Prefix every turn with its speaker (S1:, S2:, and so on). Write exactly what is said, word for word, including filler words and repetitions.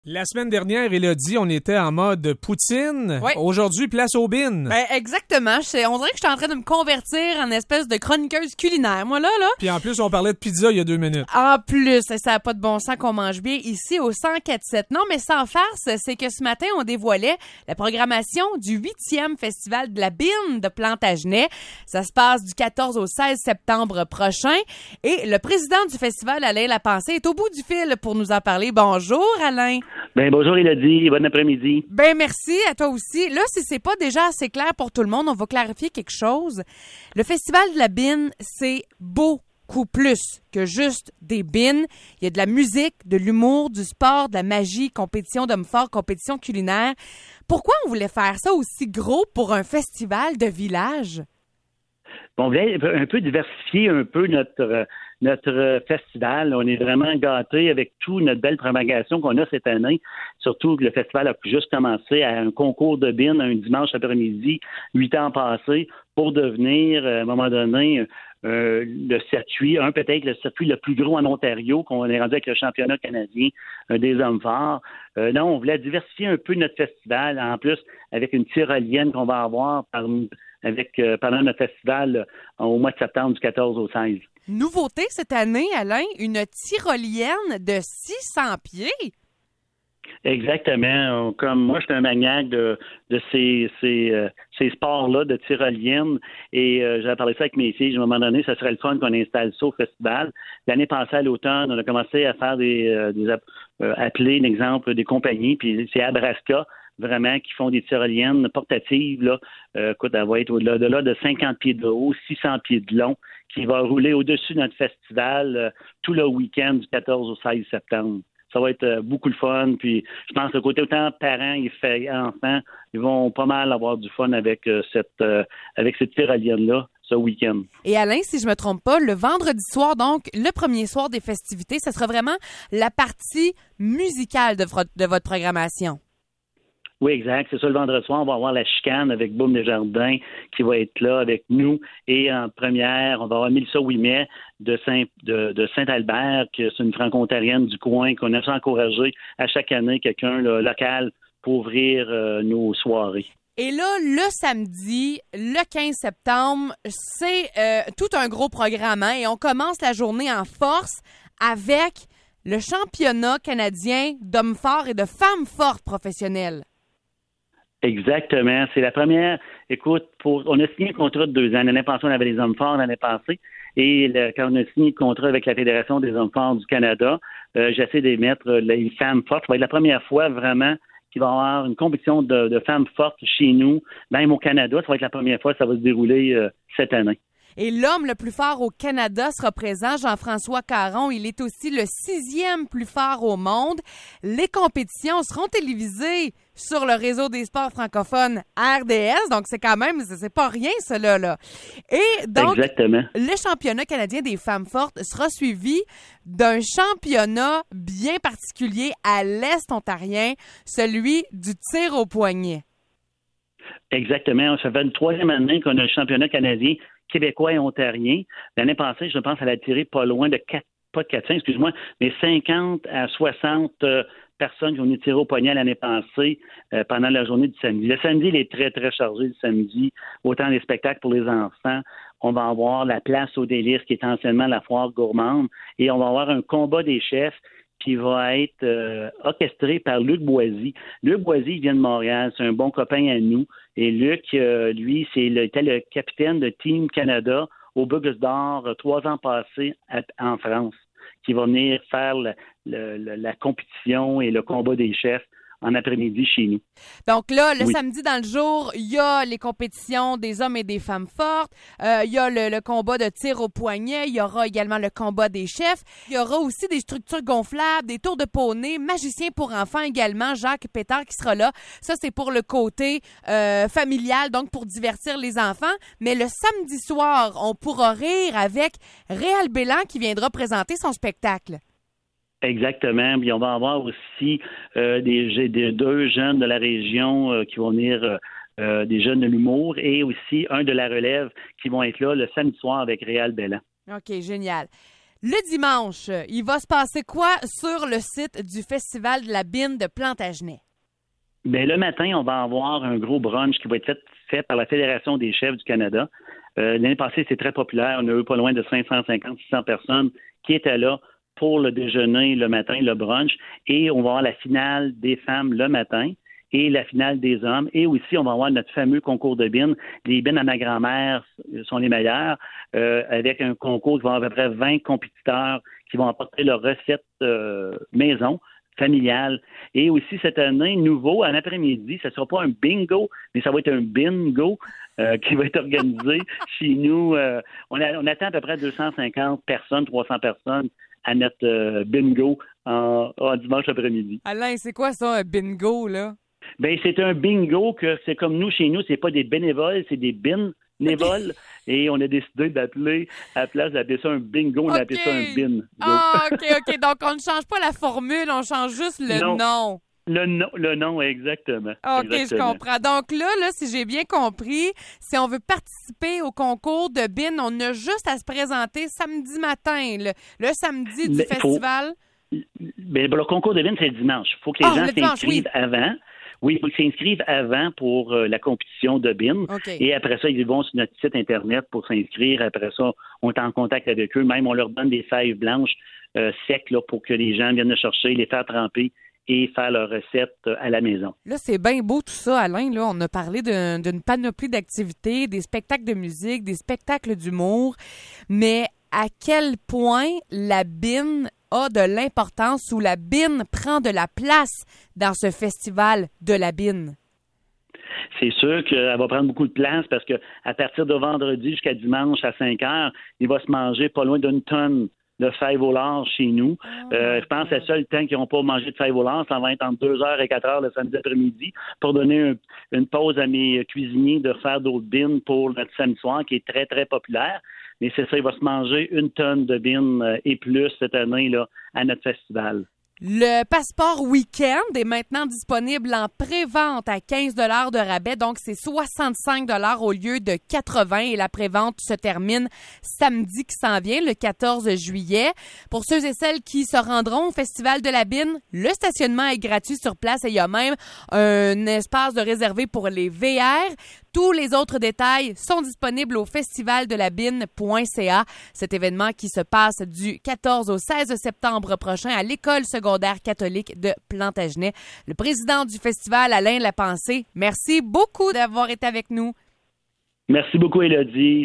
S1: La semaine dernière, Élodie, on était en mode poutine.
S2: Oui.
S1: Aujourd'hui, place aux bines.
S2: Ben exactement. Je, on dirait que je suis en train de me convertir en espèce de chroniqueuse culinaire, moi là, là.
S1: Puis en plus, on parlait de pizza il y a deux minutes.
S2: En plus, ça n'a pas de bon sens qu'on mange bien ici au cent quatre sept. Non, mais sans farce, c'est que ce matin, on dévoilait la programmation du huitième Festival de la bine de Plantagenet. Ça se passe du quatorze au seize septembre prochain. Et le président du festival, Alain Lapensée, est au bout du fil pour nous en parler. Bonjour, Alain.
S3: Ben bonjour Élodie, bon après-midi.
S2: Ben merci à toi aussi. Là, si c'est pas déjà assez clair pour tout le monde, on va clarifier quelque chose. Le Festival de la bine, c'est beaucoup plus que juste des bines. Il y a de la musique, de l'humour, du sport, de la magie, compétition d'hommes forts, compétition culinaire. Pourquoi on voulait faire ça aussi gros pour un festival de village?
S3: On voulait un peu diversifier un peu notre notre festival. On est vraiment gâtés avec toute notre belle propagation qu'on a cette année. Surtout que le festival a juste commencé à un concours de bines un dimanche après-midi, huit ans passés, pour devenir, à un moment donné, euh, le circuit, un peut-être le circuit le plus gros en Ontario, qu'on est rendu avec le championnat canadien euh, des hommes forts. Euh, non, on voulait diversifier un peu notre festival, en plus, avec une tyrolienne qu'on va avoir par, avec, euh, pendant notre festival euh, au mois de septembre du quatorze au seize.
S2: Nouveauté cette année, Alain, une tyrolienne de six cents pieds.
S3: Exactement. Comme moi, je suis un maniaque de, de ces, ces, euh, ces sports-là de tyrolienne et euh, j'avais parlé ça avec mes filles. À un moment donné, ça serait le fun qu'on installe ça au festival. L'année passée, à l'automne, on a commencé à faire des, euh, des euh, appeler, l'exemple, des compagnies, puis c'est Abraska, vraiment, qui font des tyroliennes portatives, là. Euh, écoute, elle va être au-delà de, là, de cinquante pieds de haut, six cents pieds de long, qui va rouler au-dessus de notre festival euh, tout le week-end du quatorze au seize septembre. Ça va être euh, beaucoup le fun. Puis je pense que le côté autant parents et enfants, ils vont pas mal avoir du fun avec euh, cette euh, avec cette tyrolienne-là ce week-end.
S2: Et Alain, si je me trompe pas, le vendredi soir, donc le premier soir des festivités, ça sera vraiment la partie musicale de, v- de votre programmation.
S3: Oui, exact. C'est ça, le vendredi soir, on va avoir la chicane avec Boum Desjardins qui va être là avec nous. Et en première, on va avoir Mélissa Ouimet de, Saint, de, de Saint-Albert, qui c'est une franco-ontarienne du coin, qu'on a encouragé à chaque année quelqu'un là, local pour ouvrir euh, nos soirées.
S2: Et là, le samedi, le quinze septembre, c'est euh, tout un gros programme, hein, et on commence la journée en force avec le championnat canadien d'hommes forts et de femmes fortes professionnelles.
S3: Exactement. C'est la première. Écoute, pour on a signé un contrat de deux ans. L'année passée, on avait les hommes forts l'année passée. Et le, quand on a signé le contrat avec la Fédération des hommes forts du Canada, euh, j'essaie de mettre les femmes fortes. Ça va être la première fois vraiment qu'il va y avoir une compétition de, de femmes fortes chez nous, même au Canada. Ça va être la première fois que ça va se dérouler euh, cette année.
S2: Et l'homme le plus fort au Canada sera présent, Jean-François Caron. Il est aussi le sixième plus fort au monde. Les compétitions seront télévisées sur le réseau des sports francophones R D S. Donc, c'est quand même, c'est, c'est pas rien, cela, là. Et donc,
S3: Exactement.
S2: Le championnat canadien des femmes fortes sera suivi d'un championnat bien particulier à l'Est ontarien, celui du tir au poignet.
S3: Exactement. Ça fait une troisième année qu'on a le championnat canadien québécois et ontarien. L'année passée, je pense, elle a tiré pas loin de quatre, pas de quatre cents, excuse-moi, mais cinquante à soixante euh, personnes qui ont été tirées au poignet l'année passée euh, pendant la journée du samedi. Le samedi, il est très, très chargé le samedi. Autant les spectacles pour les enfants. On va avoir la place aux délices qui est anciennement la foire gourmande et on va avoir un combat des chefs qui va être euh, orchestré par Luc Boisy. Luc Boisy, il vient de Montréal, c'est un bon copain à nous. Et Luc, euh, lui, c'est le, était le capitaine de Team Canada au Bugus d'Or euh, trois ans passés à, en France, qui va venir faire le, le, le, la compétition et le combat des chefs en après-midi chez nous.
S2: Donc là, le
S3: oui.
S2: samedi dans le jour, il y a les compétitions des hommes et des femmes fortes, euh, il y a le, le combat de tir au poignet, il y aura également le combat des chefs, il y aura aussi des structures gonflables, des tours de poney, magicien pour enfants également, Jacques Pétard qui sera là. Ça, c'est pour le côté euh, familial, donc pour divertir les enfants. Mais le samedi soir, on pourra rire avec Réal Bélan qui viendra présenter son spectacle.
S3: Exactement. Puis on va avoir aussi euh, des, des deux jeunes de la région euh, qui vont venir, euh, euh, des jeunes de l'humour, et aussi un de la relève qui vont être là le samedi soir avec Réal Bélan.
S2: OK, génial. Le dimanche, il va se passer quoi sur le site du Festival de la Bine de Plantagenet?
S3: Bien, le matin, on va avoir un gros brunch qui va être fait, fait par la Fédération des chefs du Canada. Euh, l'année passée, c'est très populaire. On a eu pas loin de cinq cent cinquante à six cents personnes qui étaient là pour le déjeuner le matin, le brunch. Et on va avoir la finale des femmes le matin et la finale des hommes. Et aussi, on va avoir notre fameux concours de bines. Les bines à ma grand-mère sont les meilleures, euh, avec un concours qui va avoir à peu près vingt compétiteurs qui vont apporter leurs recettes euh, maison, familiale. Et aussi, cette année, nouveau, en après-midi, ce ne sera pas un bingo, mais ça va être un bingo euh, qui va être organisé chez nous. Euh, on, a, on attend à peu près deux cent cinquante personnes, trois cents personnes à notre euh, bingo en, en dimanche après-midi.
S2: Alain, c'est quoi ça, un bingo, là?
S3: Bien, c'est un bingo que c'est comme nous, chez nous, c'est pas des bénévoles, c'est des bénévoles. Et on a décidé d'appeler, à la place d'appeler ça un bingo, on
S2: okay.
S3: a appelé ça un bingo.
S2: Ah, OK, OK. Donc, on ne change pas la formule, on change juste le
S3: non.
S2: nom.
S3: Le nom, le nom, exactement.
S2: OK,
S3: exactement.
S2: je comprends. Donc là, là, si j'ai bien compris, si on veut participer au concours de B I N, on a juste à se présenter samedi matin, le, le samedi du
S3: Mais
S2: festival.
S3: Faut... Bien, le concours de B I N, c'est le dimanche. Il faut que les
S2: oh,
S3: gens
S2: le dimanche,
S3: s'inscrivent
S2: oui.
S3: avant. Oui, il faut qu'ils s'inscrivent avant pour euh, la compétition de B I N.
S2: Okay.
S3: Et après ça, ils vont sur notre site Internet pour s'inscrire. Après ça, on est en contact avec eux. Même, on leur donne des feuilles blanches euh, secs là, pour que les gens viennent le chercher, les faire tremper et faire leur recette à la maison.
S2: Là, c'est bien beau tout ça, Alain. Là, on a parlé d'un, d'une panoplie d'activités, des spectacles de musique, des spectacles d'humour. Mais à quel point la B I N a de l'importance ou la B I N prend de la place dans ce festival de la B I N?
S3: C'est sûr qu'elle va prendre beaucoup de place parce que à partir de vendredi jusqu'à dimanche à cinq heures, il va se manger pas loin d'une tonne de fèves au lard chez nous. Oh, euh, je pense que c'est le seul temps qu'ils n'ont pas mangé de fèves au lard. Ça va être entre deux heures et quatre heures le samedi après-midi pour donner un, une pause à mes cuisiniers de faire d'autres B I N pour notre samedi soir qui est très, très populaire. Mais c'est ça, il va se manger une tonne de B I N et plus cette année là, à notre festival.
S2: Le passeport week-end est maintenant disponible en pré-vente à quinze dollars de rabais, donc c'est soixante-cinq dollars au lieu de quatre-vingts et la pré-vente se termine samedi qui s'en vient, le quatorze juillet. Pour ceux et celles qui se rendront au Festival de la B I N, le stationnement est gratuit sur place et il y a même un espace de réservé pour les V R. Tous les autres détails sont disponibles au festivaldelabine point c a. Cet événement qui se passe du quatorze au seize septembre prochain à l'École secondaire catholique de Plantagenet. Le président du festival, Alain Lapensée, merci beaucoup d'avoir été avec nous.
S3: Merci beaucoup, Élodie.